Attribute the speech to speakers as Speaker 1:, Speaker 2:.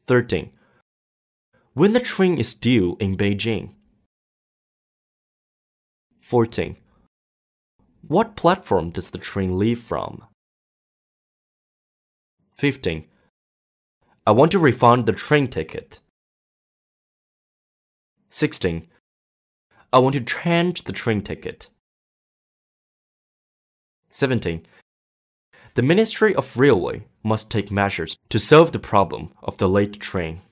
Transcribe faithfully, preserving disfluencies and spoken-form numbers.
Speaker 1: thirteen. When the train is due in Beijing. fourteen. What platform does the train leave from? fifteen. I want to refund the train ticket. sixteen. I want to change the train ticket. seventeen. The Ministry of Railway must take measures to solve the problem of the late train.